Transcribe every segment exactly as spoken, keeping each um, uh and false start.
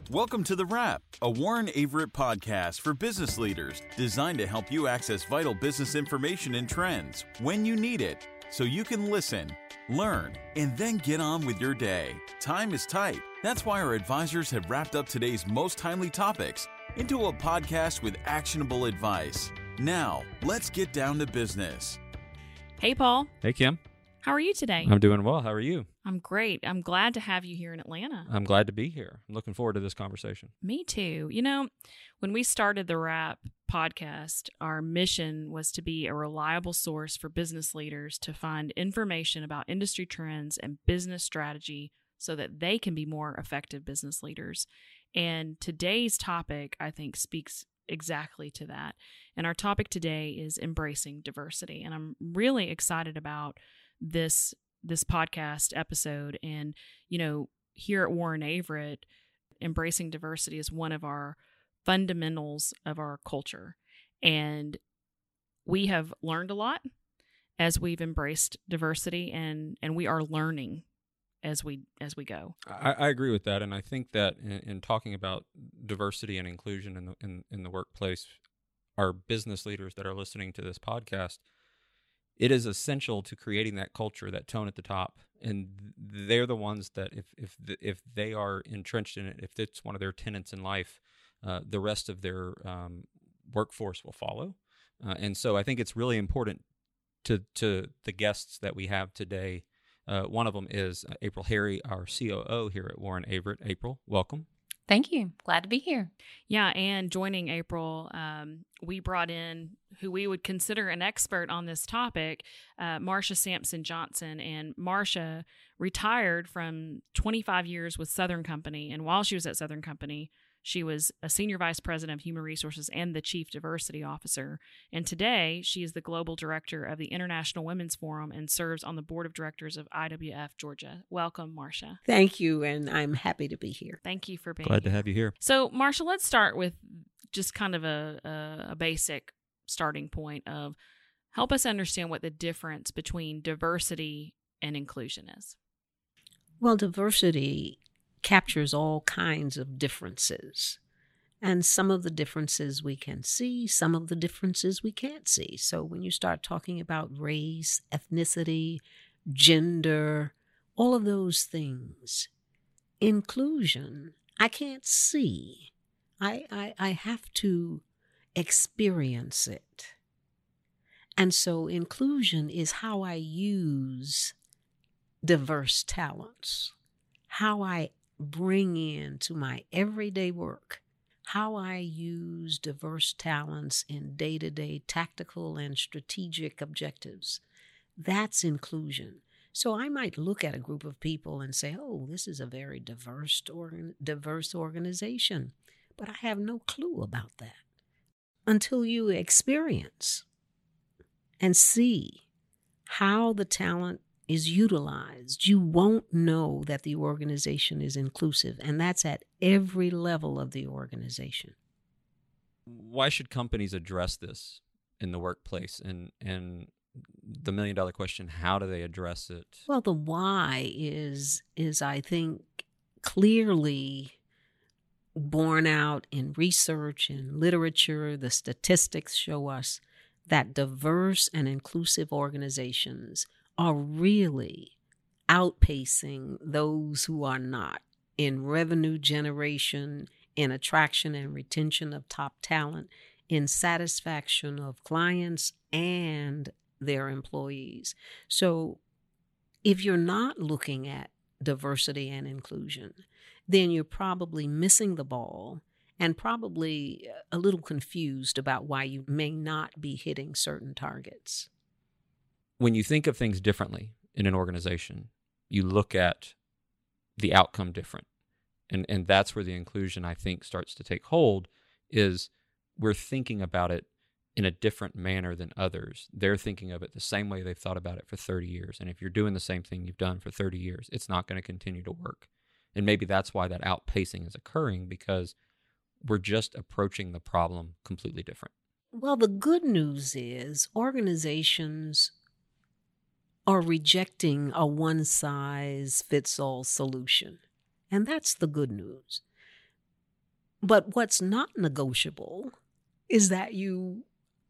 Welcome to The Wrap, a Warren Averett podcast for business leaders designed to help you access vital business information and trends when you need it, so you can listen, learn, and then get on with your day. Time is tight. That's why our advisors have wrapped up today's most timely topics into a podcast with actionable advice. Now, let's get down to business. Hey, Paul. Hey, Kim. How are you today? I'm doing well. How are you? I'm great. I'm glad to have you here in Atlanta. I'm glad to be here. I'm looking forward to this conversation. Me too. You know, when we started the Wrap podcast, our mission was to be a reliable source for business leaders to find information about industry trends and business strategy so that they can be more effective business leaders. And today's topic, I think, speaks exactly to that. And our topic today is embracing diversity. And I'm really excited about this this podcast episode. And, you know, here at Warren Averett, embracing diversity is one of our fundamentals of our culture. And we have learned a lot as we've embraced diversity, and, and we are learning as we as we go. I, I agree with that. And I think that in, in talking about diversity and inclusion in the, in, in the workplace, our business leaders that are listening to this podcast, it is essential to creating that culture, that tone at the top. And they're the ones that if if the, if they are entrenched in it, if it's one of their tenets in life, uh, the rest of their um, workforce will follow. Uh, and so I think it's really important to, to the guests that we have today. Uh, one of them is April Harry, our C O O here at Warren Averett. April, welcome. Thank you. Glad to be here. Yeah, and joining April, um, we brought in who we would consider an expert on this topic, uh, Marsha Sampson Johnson. And Marsha retired from twenty-five years with Southern Company. And while she was at Southern Company, she was a senior vice president of human resources and the chief diversity officer. And today, she is the global director of the International Women's Forum and serves on the board of directors of I W F Georgia. Welcome, Marsha. Thank you, and I'm happy to be here. Thank you for being Glad here. to have you here. So, Marsha, let's start with just kind of a, a, a basic starting point of help us understand what the difference between diversity and inclusion is. Well, diversity captures all kinds of differences. And some of the differences we can see, some of the differences we can't see. So when you start talking about race, ethnicity, gender, all of those things, inclusion, I can't see. I, I, I have to experience it. And so inclusion is how I use diverse talents, how I bring into my everyday work, how I use diverse talents in day-to-day tactical and strategic objectives. That's inclusion. So I might look at a group of people and say, oh, this is a very diverse, organ- diverse organization, but I have no clue about that until you experience and see how the talent is utilized. You won't know that the organization is inclusive, and that's at every level of the organization. Why should companies address this in the workplace? And and the million dollar question, how do they address it? Well, the why is is I think clearly borne out in research and literature. The statistics show us that diverse and inclusive organizations are really outpacing those who are not in revenue generation, in attraction and retention of top talent, in satisfaction of clients and their employees. So if you're not looking at diversity and inclusion, then you're probably missing the ball and probably a little confused about why you may not be hitting certain targets. When you think of things differently in an organization, you look at the outcome different. And and that's where the inclusion, I think, starts to take hold, is we're thinking about it in a different manner than others. They're thinking of it the same way they've thought about it for thirty years. And if you're doing the same thing you've done for thirty years, it's not going to continue to work. And maybe that's why that outpacing is occurring, because we're just approaching the problem completely different. Well, the good news is organizations are rejecting a one-size-fits-all solution. And that's the good news. But what's not negotiable is that you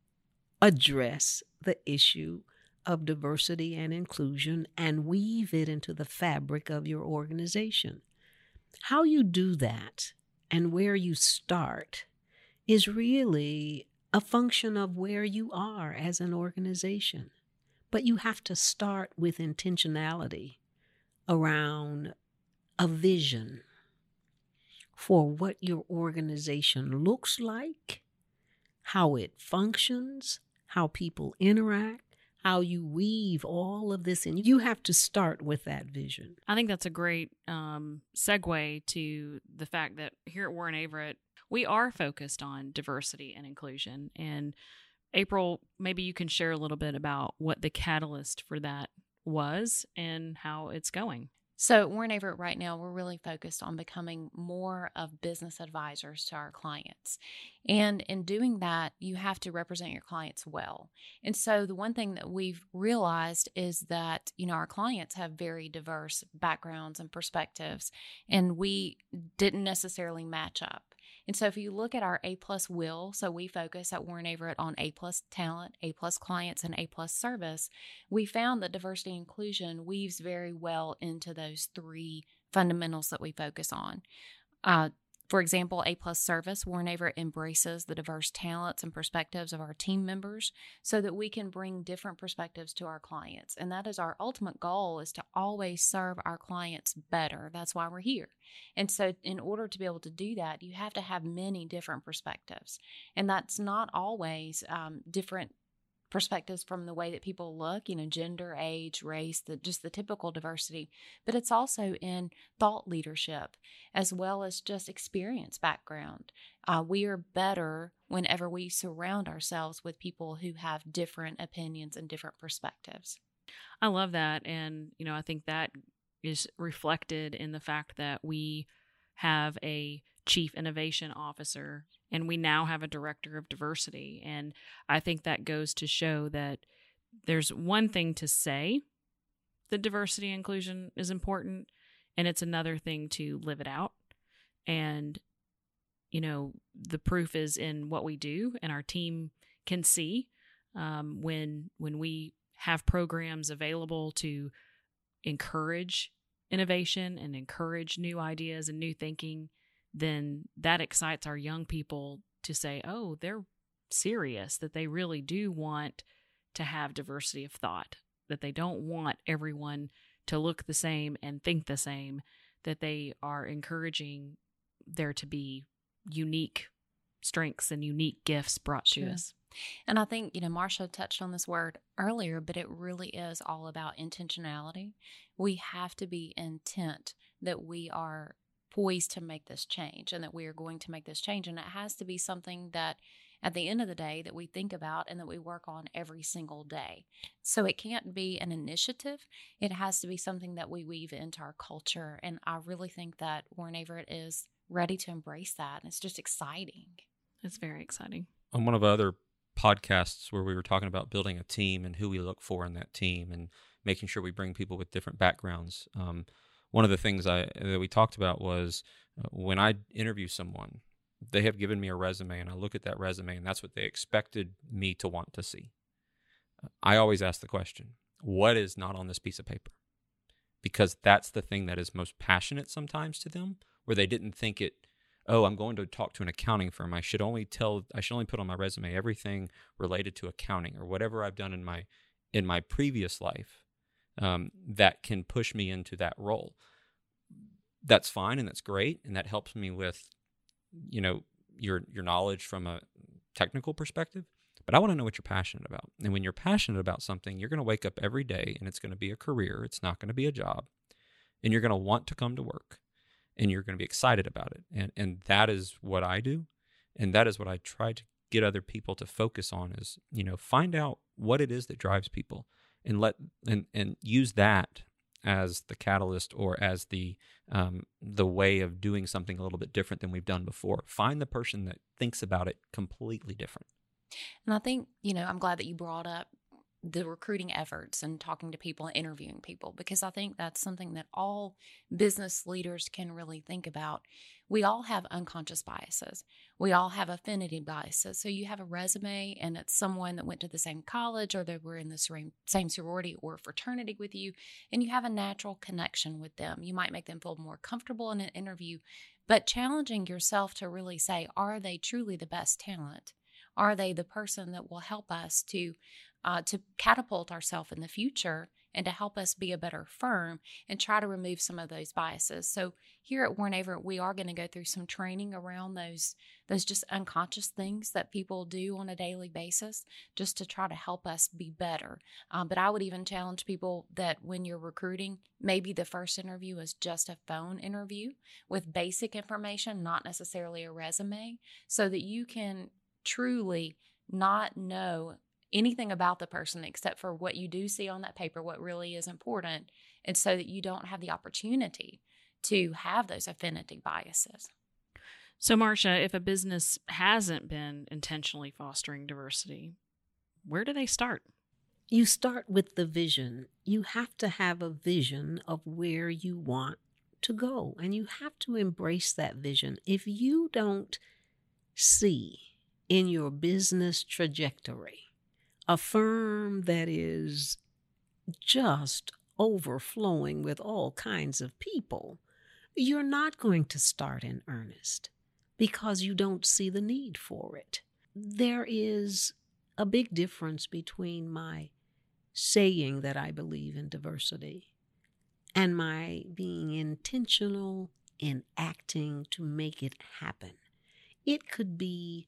address the issue of diversity and inclusion and weave it into the fabric of your organization. How you do that and where you start is really a function of where you are as an organization. But you have to start with intentionality around a vision for what your organization looks like, how it functions, how people interact, how you weave all of this in. You have to start with that vision. I think that's a great um, segue to the fact that here at Warren Averett, we are focused on diversity and inclusion. And April, maybe you can share a little bit about what the catalyst for that was and how it's going. So at Warren Averett right now, we're really focused on becoming more of business advisors to our clients. And in doing that, you have to represent your clients well. And so the one thing that we've realized is that, you know, our clients have very diverse backgrounds and perspectives, and we didn't necessarily match up. And so if you look at our A-plus wheel, so we focus at Warren Averett on A-plus talent, A-plus clients, and A-plus service, we found that diversity and inclusion weaves very well into those three fundamentals that we focus on. Uh, for example, A-plus service, Warren Averett embraces the diverse talents and perspectives of our team members so that we can bring different perspectives to our clients. And that is our ultimate goal, is to always serve our clients better. That's why we're here. And so in order to be able to do that, you have to have many different perspectives. And that's not always um, different perspectives from the way that people look, you know, gender, age, race, the, just the typical diversity, but it's also in thought leadership as well as just experience background. Uh, we are better whenever we surround ourselves with people who have different opinions and different perspectives. I love that. And, you know, I think that is reflected in the fact that we have a chief innovation officer and we now have a director of diversity. And I think that goes to show that there's one thing to say that diversity and inclusion is important, and it's another thing to live it out. And, you know, the proof is in what we do, and our team can see um, when when we have programs available to encourage innovation and encourage new ideas and new thinking, then that excites our young people to say, oh, they're serious, that they really do want to have diversity of thought, that they don't want everyone to look the same and think the same, that they are encouraging there to be unique strengths and unique gifts brought to Sure. us. And I think, you know, Marsha touched on this word earlier, but it really is all about intentionality. We have to be intent that we are poised to make this change and that we are going to make this change. And it has to be something that at the end of the day that we think about and that we work on every single day. So it can't be an initiative. It has to be something that we weave into our culture. And I really think that Warren Averett is ready to embrace that. And it's just exciting. It's very exciting. On one of our other podcasts where we were talking about building a team and who we look for in that team and making sure we bring people with different backgrounds, um, one of the things I that we talked about was uh, when I interview someone, they have given me a resume and I look at that resume and that's what they expected me to want to see. Uh, I always ask the question, what is not on this piece of paper? Because that's the thing that is most passionate sometimes to them, where they didn't think it, oh, I'm going to talk to an accounting firm. I should only tell, I should only put on my resume everything related to accounting or whatever I've done in my in my previous life. Um, that can push me into that role. That's fine and that's great, and that helps me with, you know, your your knowledge from a technical perspective. But I want to know what you're passionate about. And when you're passionate about something, you're going to wake up every day, and it's going to be a career. It's not going to be a job, and you're going to want to come to work, and you're going to be excited about it. And and that is what I do, and that is what I try to get other people to focus on. Is, you know, find out what it is that drives people. And let and, and use that as the catalyst or as the um, the way of doing something a little bit different than we've done before. Find the person that thinks about it completely different. And I think, you know, I'm glad that you brought up the recruiting efforts and talking to people and interviewing people, because I think that's something that all business leaders can really think about. we all have unconscious biases. We all have affinity biases. So you have a resume and it's someone that went to the same college or they were in the same, same sorority or fraternity with you, and you have a natural connection with them. You might make them feel more comfortable in an interview, but challenging yourself to really say, are they truly the best talent? Are they the person that will help us to uh, to catapult ourselves in the future and to help us be a better firm and try to remove some of those biases? So here at Warren Averett, we are going to go through some training around those, those just unconscious things that people do on a daily basis just to try to help us be better. Um, but I would even challenge people that when you're recruiting, maybe the first interview is just a phone interview with basic information, not necessarily a resume, so that you can truly not know anything about the person except for what you do see on that paper, what really is important, and so that you don't have the opportunity to have those affinity biases. So, Marcia, if a business hasn't been intentionally fostering diversity, where do they start? You start with the vision. You have to have a vision of where you want to go, and you have to embrace that vision. If you don't see in your business trajectory a firm that is just overflowing with all kinds of people, you're not going to start in earnest because you don't see the need for it. There is a big difference between my saying that I believe in diversity and my being intentional in acting to make it happen. It could be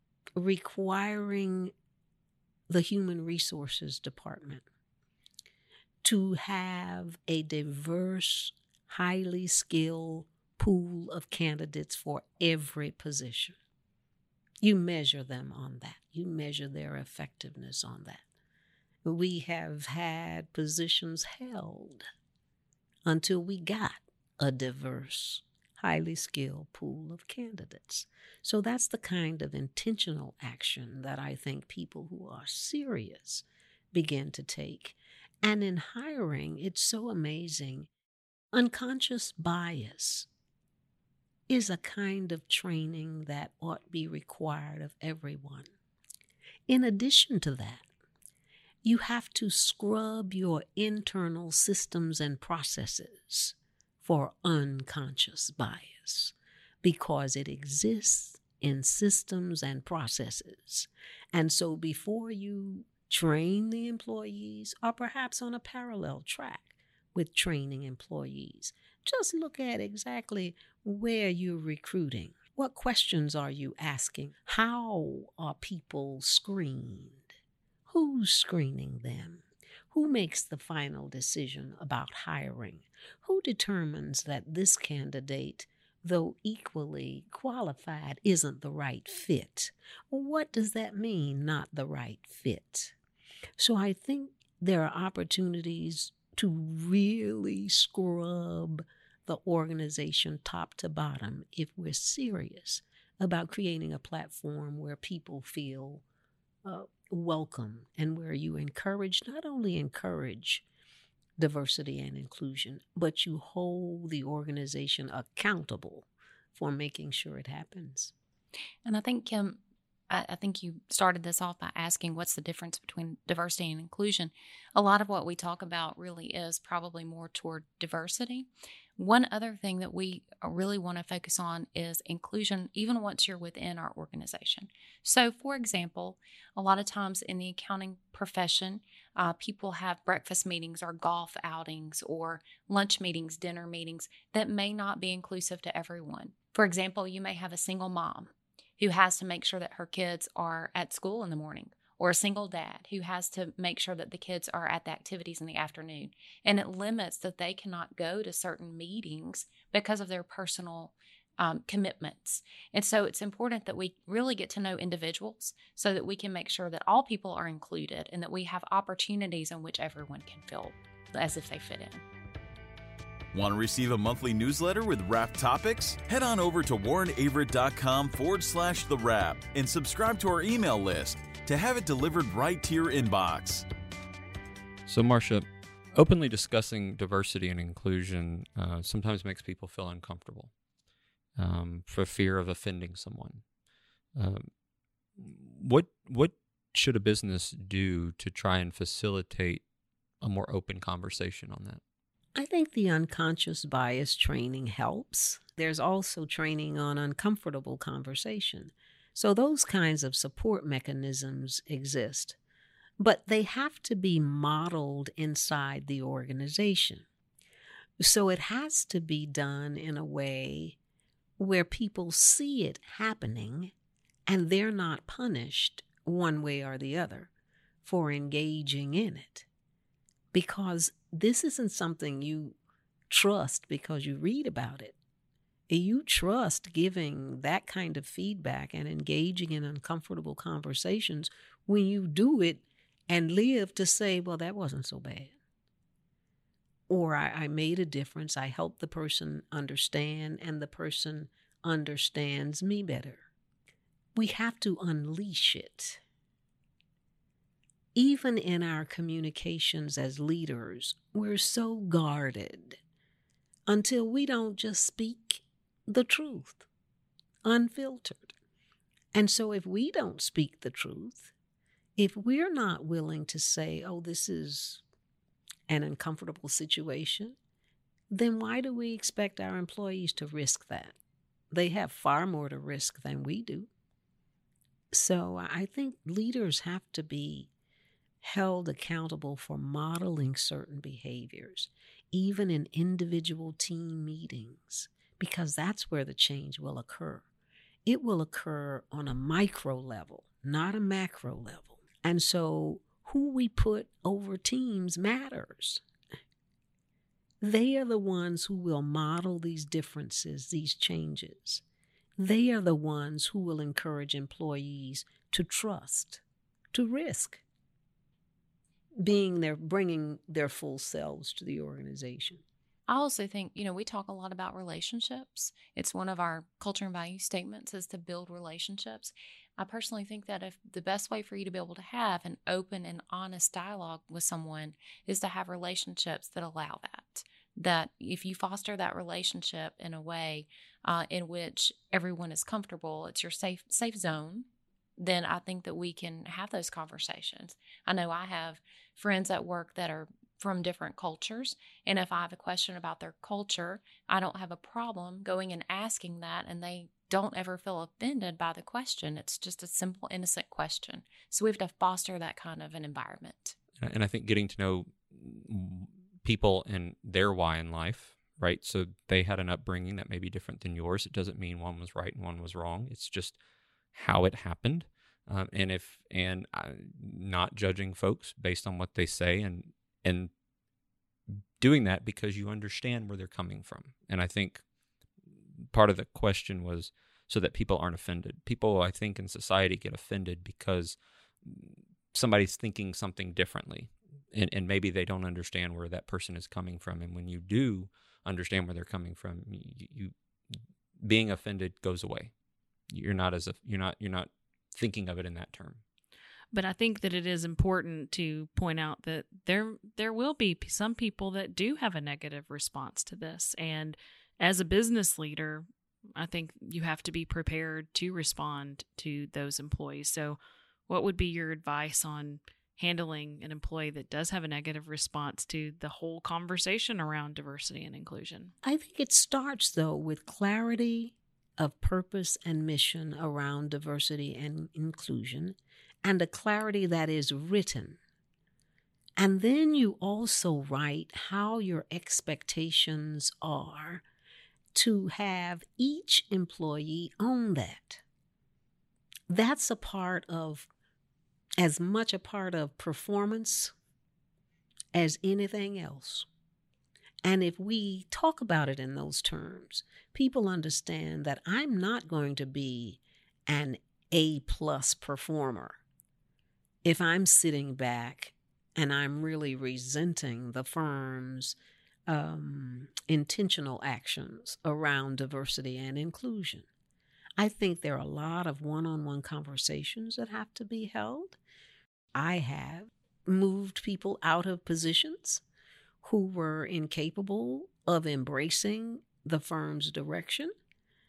requiring the Human Resources Department to have a diverse, highly skilled pool of candidates for every position. You measure them on that. You measure their effectiveness on that. We have had positions held until we got a diverse, highly skilled pool of candidates. So that's the kind of intentional action that I think people who are serious begin to take. And in hiring, it's so amazing. Unconscious bias is a kind of training that ought to be required of everyone. In addition to that, you have to scrub your internal systems and processes for unconscious bias because it exists in systems and processes. And so before you train the employees, or perhaps on a parallel track with training employees, just look at exactly where you're recruiting. What questions are you asking? How are people screened? Who's screening them? Who makes the final decision about hiring? Who determines that this candidate, though equally qualified, isn't the right fit? What does that mean, not the right fit? So I think there are opportunities to really scrub the organization top to bottom if we're serious about creating a platform where people feel uh, welcome and where you encourage, not only encourage diversity and inclusion, but you hold the organization accountable for making sure it happens. And I think, Kim, I, I think you started this off by asking what's the difference between diversity and inclusion. A lot of what we talk about really is probably more toward diversity. One other thing that we really want to focus on is inclusion, even once you're within our organization. So, for example, a lot of times in the accounting profession, uh, people have breakfast meetings or golf outings or lunch meetings, dinner meetings that may not be inclusive to everyone. For example, you may have a single mom who has to make sure that her kids are at school in the morning, or a single dad who has to make sure that the kids are at the activities in the afternoon. And it limits that they cannot go to certain meetings because of their personal um, commitments. And so it's important that we really get to know individuals so that we can make sure that all people are included and that we have opportunities in which everyone can feel as if they fit in. Want to receive a monthly newsletter with Wrap topics? Head on over to warrenaverett.com forward slash the wrap and subscribe to our email list to have it delivered right to your inbox. So, Marcia, openly discussing diversity and inclusion uh, sometimes makes people feel uncomfortable. um, for fear of offending someone. Um, what what should a business do to try and facilitate a more open conversation on that? I think the unconscious bias training helps. There's also training on uncomfortable conversation. So those kinds of support mechanisms exist, but they have to be modeled inside the organization. So it has to be done in a way where people see it happening and they're not punished one way or the other for engaging in it. Because this isn't something you trust because you read about it. You trust giving that kind of feedback and engaging in uncomfortable conversations when you do it and live to say, well, that wasn't so bad. Or I, I made a difference. I helped the person understand, and the person understands me better. We have to unleash it. Even in our communications as leaders, we're so guarded until we don't just speak the truth, unfiltered. And so if we don't speak the truth, if we're not willing to say, oh, this is an uncomfortable situation, then why do we expect our employees to risk that? They have far more to risk than we do. So I think leaders have to be held accountable for modeling certain behaviors, even in individual team meetings, because that's where the change will occur. It will occur on a micro level, not a macro level. And so who we put over teams matters. They are the ones who will model these differences, these changes. They are the ones who will encourage employees to trust, to risk being there, bringing their full selves to the organization. I also think, you know, we talk a lot about relationships. It's one of our culture and value statements is to build relationships. I personally think that if the best way for you to be able to have an open and honest dialogue with someone is to have relationships that allow that. That if you foster that relationship in a way uh, in which everyone is comfortable, it's your safe safe zone, then I think that we can have those conversations. I know I have friends at work that are from different cultures, and if I have a question about their culture, I don't have a problem going and asking that, and they don't ever feel offended by the question. It's just a simple, innocent question. So we have to foster that kind of an environment. And I think getting to know people and their why in life, right? So they had an upbringing that may be different than yours. It doesn't mean one was right and one was wrong. It's just how it happened. Um, and if and uh, not judging folks based on what they say, and and doing that because you understand where they're coming from. And I think part of the question was so that people aren't offended. People, I think, in society get offended because somebody's thinking something differently, and, and maybe they don't understand where that person is coming from. And when you do understand where they're coming from, you, you being offended goes away. You're not as a, you're not you're not thinking of it in that term. But I think that it is important to point out that there there will be some people that do have a negative response to this. And as a business leader, I think you have to be prepared to respond to those employees. So what would be your advice on handling an employee that does have a negative response to the whole conversation around diversity and inclusion? I think it starts, though, with clarity of purpose and mission around diversity and inclusion, and a clarity that is written. And then you also write how your expectations are to have each employee own that. That's a part of, as much a part of performance as anything else. And if we talk about it in those terms, people understand that I'm not going to be an A-plus performer if I'm sitting back and I'm really resenting the firm's um, intentional actions around diversity and inclusion. I think there are a lot of one-on-one conversations that have to be held. I have moved people out of positions who were incapable of embracing the firm's direction.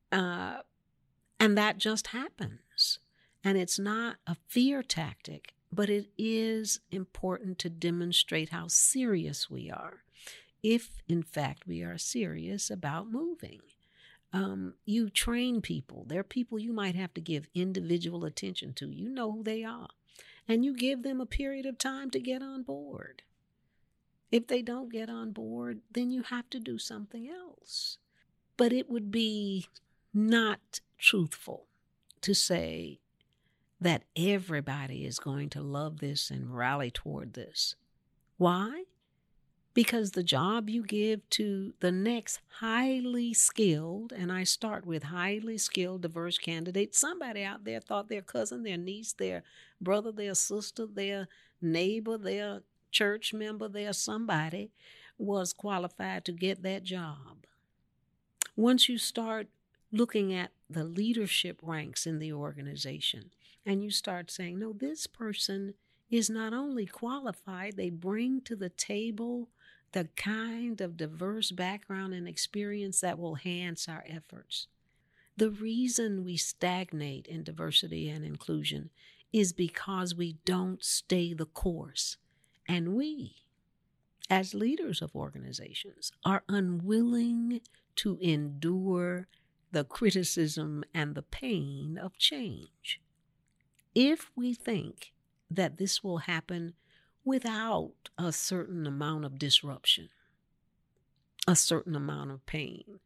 Uh, and that just happens. And it's not a fear tactic, but it is important to demonstrate how serious we are, if in fact we are serious about moving. Um, you train people. There are people you might have to give individual attention to. You know who they are. And you give them a period of time to get on board. If they don't get on board, then you have to do something else. But it would be not truthful to say that everybody is going to love this and rally toward this. Why? Because the job you give to the next highly skilled, and I start with highly skilled, diverse candidate, somebody out there thought their cousin, their niece, their brother, their sister, their neighbor, their church member, their somebody was qualified to get that job. Once you start looking at the leadership ranks in the organization and you start saying, no, this person is not only qualified, they bring to the table the kind of diverse background and experience that will enhance our efforts. The reason we stagnate in diversity and inclusion is because we don't stay the course. And we, as leaders of organizations, are unwilling to endure the criticism and the pain of change. If we think that this will happen without a certain amount of disruption, a certain amount of pain,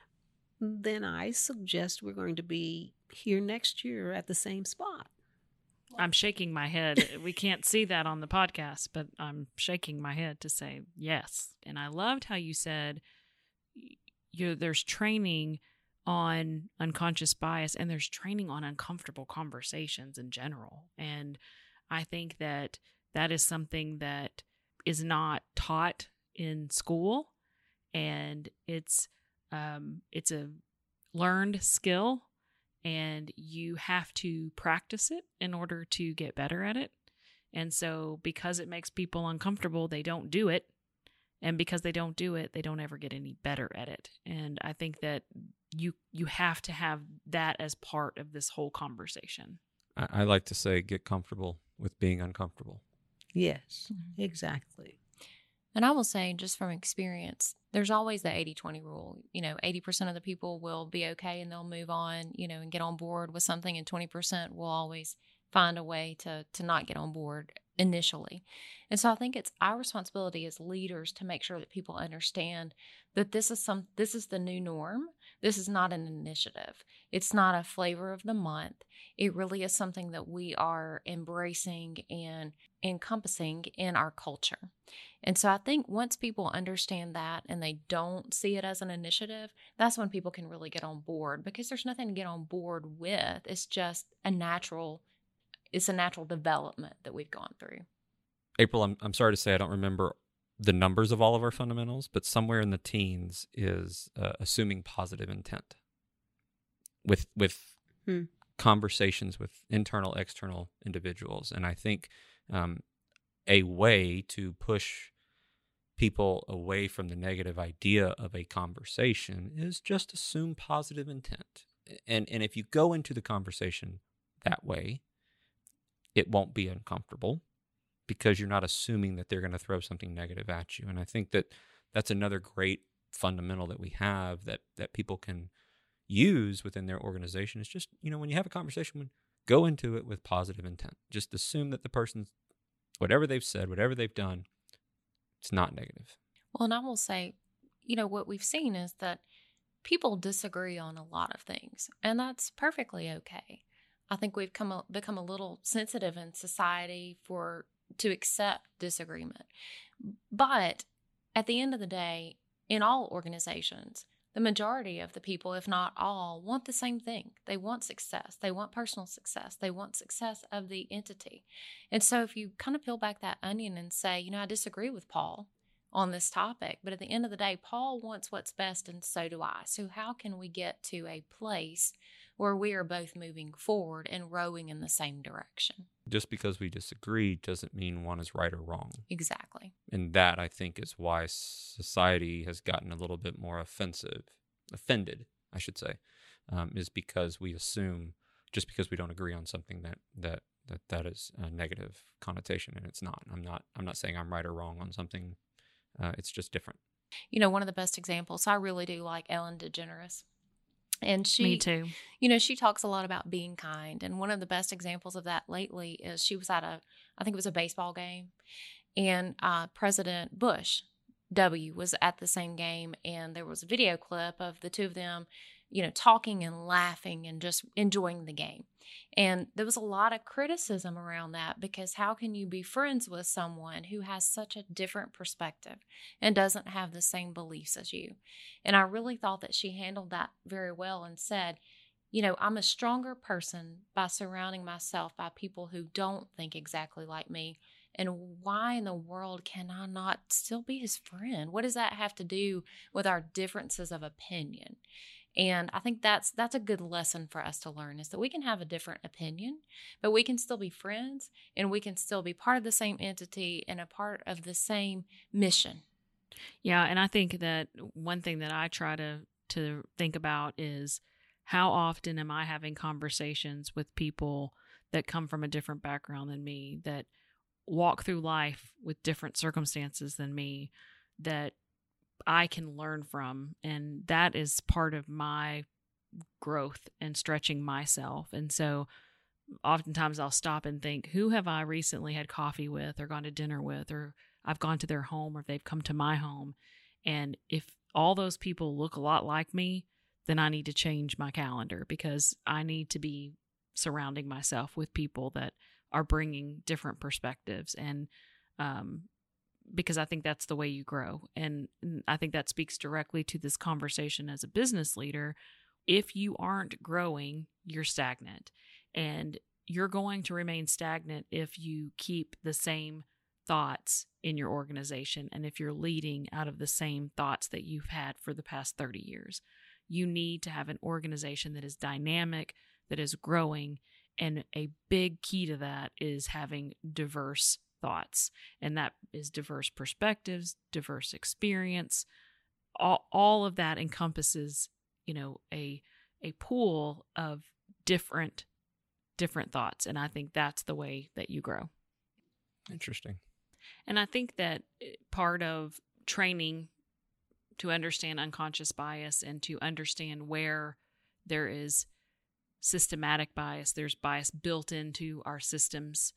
then I suggest we're going to be here next year at the same spot. I'm shaking my head. We can't see that on the podcast, but I'm shaking my head to say yes. And I loved how you said you know, there's training on unconscious bias and there's training on uncomfortable conversations in general. And I think that that is something that is not taught in school, and it's um, it's a learned skill. And you have to practice it in order to get better at it. And so because it makes people uncomfortable, they don't do it. And because they don't do it, they don't ever get any better at it. And I think that you you have to have that as part of this whole conversation. I, I like to say get comfortable with being uncomfortable. Yes, mm-hmm. Exactly. And I will say, just from experience, there's always the eighty twenty rule. You know, eighty percent of the people will be okay and they'll move on, you know, and get on board with something, and twenty percent will always find a way to to not get on board initially. And so I think it's our responsibility as leaders to make sure that people understand that this is some this is the new norm. This is not an initiative. It's not a flavor of the month. It really is something that we are embracing and encompassing in our culture. And so I think once people understand that and they don't see it as an initiative, that's when people can really get on board, because there's nothing to get on board with. It's just a natural, it's a natural development that we've gone through. April, I'm I'm sorry to say I don't remember the numbers of all of our fundamentals, but somewhere in the teens is uh, assuming positive intent with with hmm. conversations with internal, external individuals. And I think um, a way to push people away from the negative idea of a conversation is just assume positive intent. And and if you go into the conversation that way, it won't be uncomfortable, because you're not assuming that they're going to throw something negative at you. And I think that that's another great fundamental that we have that that people can use within their organization. Is just, you know, when you have a conversation, go into it with positive intent. Just assume that the person's, whatever they've said, whatever they've done, it's not negative. Well, and I will say, you know, what we've seen is that people disagree on a lot of things, and that's perfectly okay. I think we've come a, become a little sensitive in society for to accept disagreement. But at the end of the day, in all organizations, the majority of the people, if not all, want the same thing. They want success. They want personal success. They want success of the entity. And so if you kind of peel back that onion and say, you know, I disagree with Paul on this topic, but at the end of the day, Paul wants what's best, and so do I. So how can we get to a place where we are both moving forward and rowing in the same direction? Just because we disagree doesn't mean one is right or wrong. Exactly. And that, I think, is why society has gotten a little bit more offensive, offended, I should say, um, is because we assume just because we don't agree on something that that that that is a negative connotation, and it's not. I'm not. I'm not saying I'm right or wrong on something. Uh, it's just different. You know, one of the best examples, I really do like Ellen DeGeneres. And she, Me too. You know, she talks a lot about being kind. And one of the best examples of that lately is she was at a, I think it was a baseball game, and uh, President Bush W was at the same game, and there was a video clip of the two of them, you know, talking and laughing and just enjoying the game. And there was a lot of criticism around that, because how can you be friends with someone who has such a different perspective and doesn't have the same beliefs as you? And I really thought that she handled that very well and said, you know, I'm a stronger person by surrounding myself by people who don't think exactly like me. And why in the world can I not still be his friend? What does that have to do with our differences of opinion? And I think that's that's a good lesson for us to learn, is that we can have a different opinion, but we can still be friends, and we can still be part of the same entity and a part of the same mission. Yeah, and I think that one thing that I try to to think about is, how often am I having conversations with people that come from a different background than me, that walk through life with different circumstances than me, that I can learn from. And that is part of my growth and stretching myself. And so oftentimes I'll stop and think, who have I recently had coffee with or gone to dinner with, or I've gone to their home, or they've come to my home. And if all those people look a lot like me, then I need to change my calendar, because I need to be surrounding myself with people that are bringing different perspectives. And, um, because I think that's the way you grow. And I think that speaks directly to this conversation as a business leader. If you aren't growing, you're stagnant. And you're going to remain stagnant if you keep the same thoughts in your organization, and if you're leading out of the same thoughts that you've had for the past thirty years. You need to have an organization that is dynamic, that is growing, and a big key to that is having diverse thoughts, and that is diverse perspectives, diverse experience. All, all of that encompasses, you know, a a pool of different different thoughts, and I think that's the way that you grow. Interesting. And I think that part of training to understand unconscious bias and to understand where there is systematic bias, there's bias built into our systems.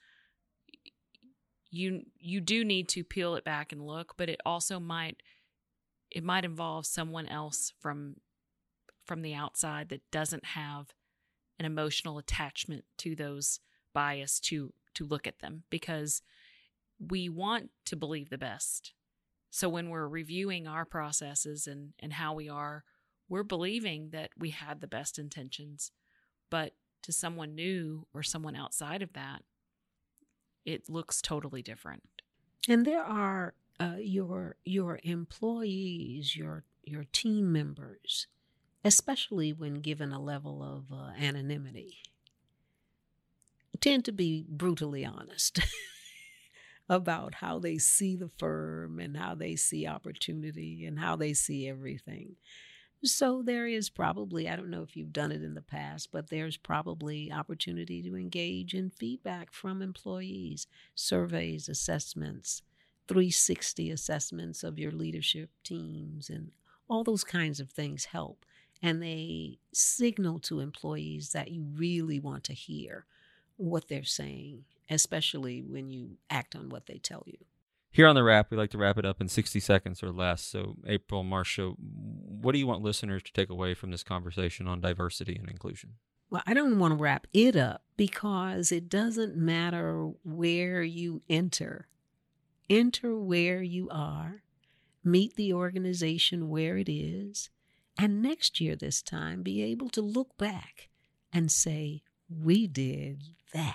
You you do need to peel it back and look, but it also might it might involve someone else from from the outside that doesn't have an emotional attachment to those bias to to look at them, because we want to believe the best. So when we're reviewing our processes and, and how we are, we're believing that we had the best intentions. But to someone new or someone outside of that, it looks totally different. And there are uh, your your employees, your your team members, especially when given a level of uh, anonymity, tend to be brutally honest about how they see the firm and how they see opportunity and how they see everything. So there is probably, I don't know if you've done it in the past, but there's probably opportunity to engage in feedback from employees, surveys, assessments, three sixty assessments of your leadership teams, and all those kinds of things help. And they signal to employees that you really want to hear what they're saying, especially when you act on what they tell you. Here on The Wrap, we like to wrap it up in sixty seconds or less. So, April, Marcia, what do you want listeners to take away from this conversation on diversity and inclusion? Well, I don't want to wrap it up, because it doesn't matter where you enter. Enter where you are, meet the organization where it is, and next year this time be able to look back and say, we did that.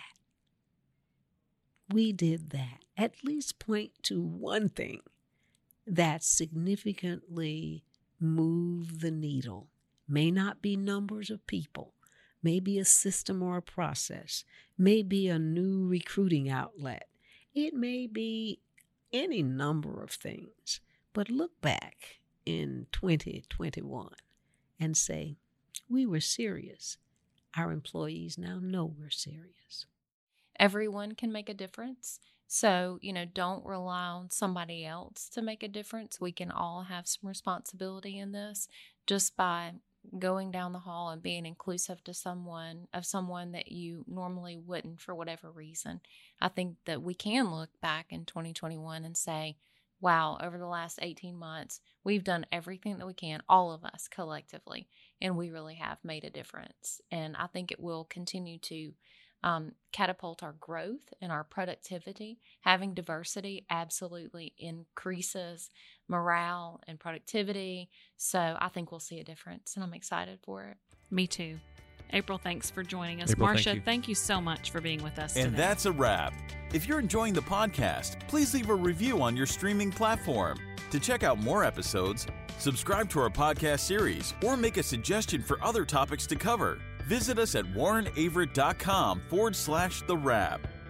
We did that. At least point to one thing that significantly moved the needle. May not be numbers of people, may be a system or a process, may be a new recruiting outlet. It may be any number of things. But look back in twenty twenty-one and say, We were serious. Our employees now know we're serious. Everyone can make a difference. So, you know, don't rely on somebody else to make a difference. We can all have some responsibility in this just by going down the hall and being inclusive to someone, of someone that you normally wouldn't for whatever reason. I think that we can look back in twenty twenty-one and say, wow, over the last eighteen months, we've done everything that we can, all of us collectively, and we really have made a difference. And I think it will continue to um, catapult our growth and our productivity. Having diversity absolutely increases morale and productivity. So I think we'll see a difference, and I'm excited for it. Me too. April, thanks for joining us. April, Marsha, thank you. thank you so much for being with us And today. that's a wrap. If you're enjoying the podcast, please leave a review on your streaming platform. To check out more episodes, subscribe to our podcast series, or make a suggestion for other topics to cover, visit us at warren averett dot com forward slash the wrap.